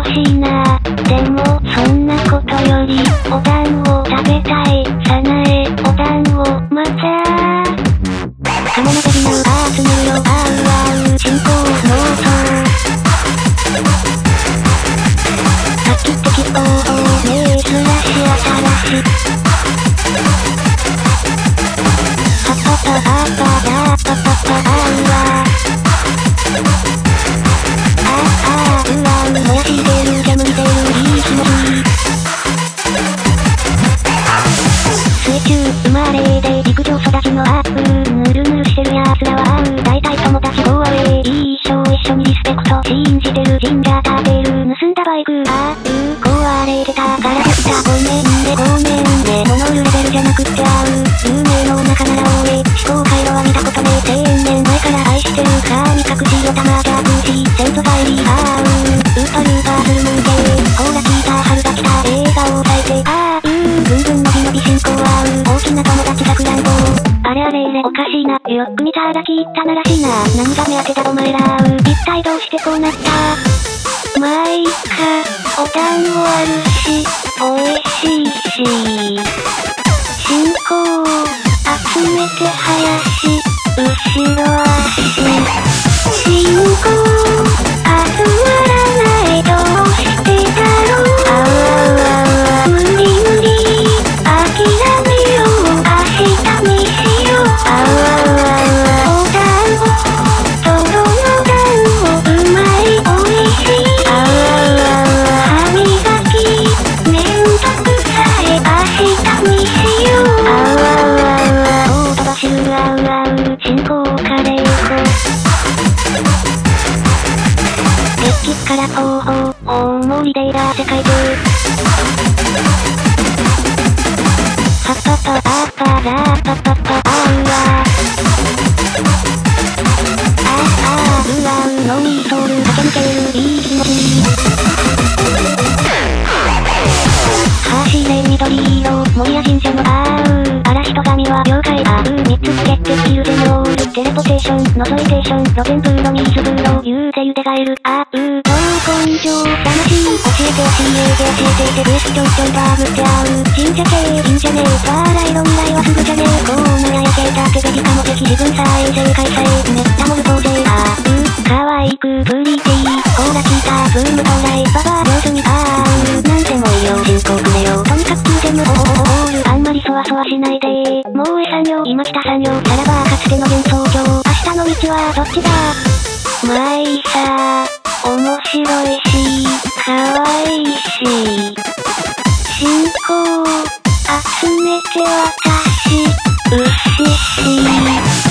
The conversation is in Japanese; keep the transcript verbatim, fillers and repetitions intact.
しいな。でも、そんなことより、お団子食べたい。さなえ、お団子、またカモのベビナウパーツヌーローパーウアウ、進行、ノート画期的方法、ねえ、スラシ新しいパパパパパヤーパパパアウアああうわう燃やしてる煙出るいい気持ち水中生まれで陸上育ちのアップぬるぬるしてるやつらは合う大体友達ゴーアウェイいい一生一緒にリスペクト信じてる神社食べる盗んだバイクあう壊れてたからでしたごめんねごめんね物売るレベルじゃなくって合う有名の中なら多い思考回路は見たことねえ千年前から愛してる神隠しよたま逆し先祖返りあうウーパルーパーするもんけほら聞いた春が来た映画を咲いてあうぐんぐん伸び伸び進行あう大きな友達さくらんぼあれあれれおかしいなよく見たら聞いたならしいな何が目当てだお前ら一体どうしてこうなったまあいいかお団子あるしおいしいし進行集めて林後ろ足進行集まらないどうしてだろうあうあうあうあ無理無理諦めよう明日にしようあうあうあうあお団子とろの団子うまいおいしいあうあうあうあ歯磨きめんどくさい明日にしようあうあうあうあ大飛ばしるあうあう進行カレー粉激辛候補大盛りでいら世界中パパパパパラーパパパあうわああうわうのみソウル駆け抜けるいい気持ち走れ緑色森や神社のあう嵐と神は妖怪あうみっつつけてスキルでノールテレポテーション覗いテーション露天風呂水風呂言うてゆでがえるあう超根性魂教えて教えて教えててブエスちょいちょいバグってあう神社系いいんじゃねえバーライロ未来はすぐじゃねえこうなややけだけベジカモ的自分さえ正解さえめったもる当然あうかわいくプリティーほら聞いたブーム到来ババア上手にあうなんでもいいよ進行くれよとにかくきゅうでんのオールあんまりそわそわしないでもうえさんよ今来たさんよさらばかつての幻想郷明日の道はどっちだまあいいさ面白いしかわいいし進行集めて私うしし